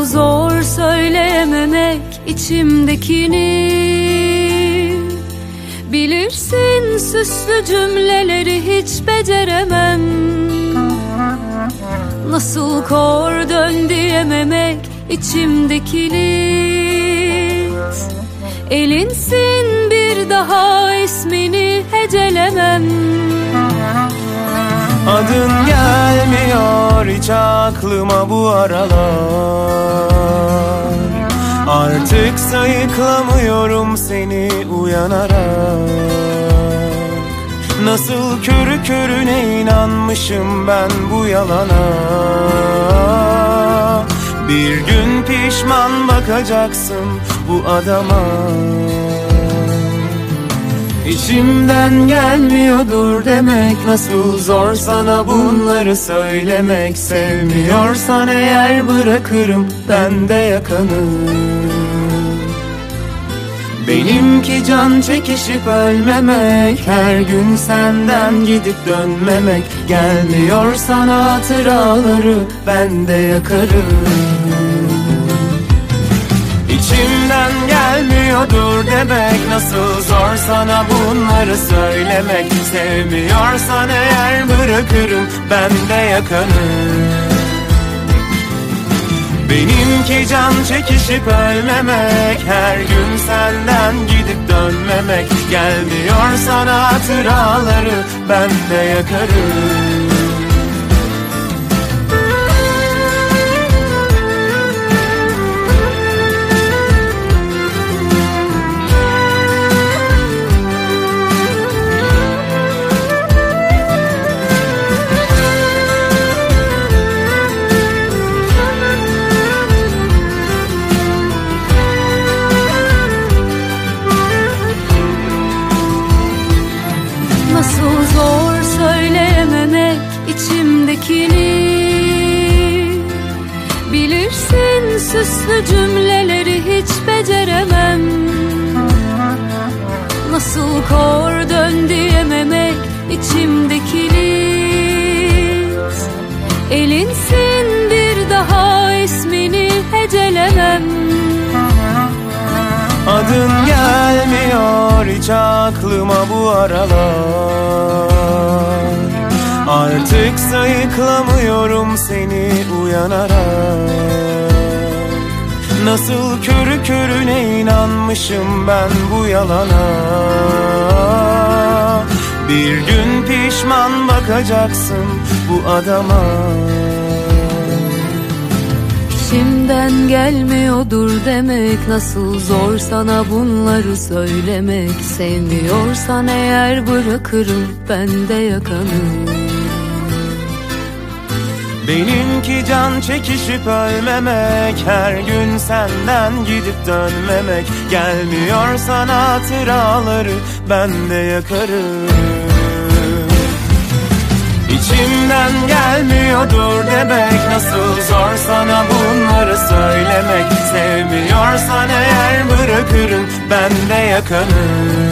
zor söyleyememek içimdekini. Bilirsin süslü cümleleri hiç beceremem. Nasıl kor dön diyememek içimde kilit. Elinsin bir daha ismini hecelemem. Adın gelmiyor hiç aklıma bu aralar. Artık sayıklamıyorum seni uyanarak. Nasıl körü körüne inanmışım ben bu yalana. Bir gün pişman bakacaksın bu adama. İçimden gelmiyordur demek, nasıl zor sana bunları söylemek. Sevmiyorsan eğer bırakırım ben de yakanı. Benimki can çekişip ölmemek, her gün senden gidip dönmemek. Gelmiyor sana hatıraları ben de yakarım. İçimden gelmiyordur demek, nasıl zor sana bunları söylemek. Sevmiyorsan eğer bırakırım ben de yakarım. Benimki can çekişip ölmemek, her gün senden gidip dönmemek. Gelmiyor sana hatıraları ben de yakarım. Nasıl zor söyleyememek içimdekini. Bilirsin süslü cümleleri hiç beceremem. Nasıl kor dön diyememek içimde kilit. Elinsin bir daha ismini hecelemem. Adın gelmiyor hiç aklıma bu aralar. Artık sayıklamıyorum seni uyanarak. Nasıl körü körüne inanmışım ben bu yalana. Bir gün pişman bakacaksın bu adama. İçimden gelmiyordur demek, nasıl zor sana bunları söylemek. Sevmiyorsan eğer bırakırım ben de yakanı. Benimki can çekişip ölmemek, her gün senden gidip dönmemek. Gelmiyor sana hatıraları ben de yakarım. İçimden gelmiyordur demek, nasıl zor sana bunları söylemek. Sevmiyorsan eğer bırakırım ben de yakanı.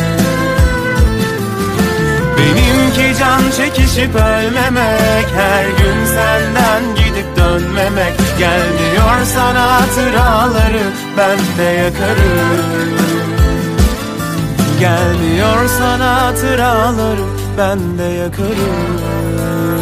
Benimki can çekişip ölmemek, her gün senden gidip dönmemek. Gelmiyor sana hatıraları ben de yakarım. Gelmiyor sana hatıraları ben de yakarım.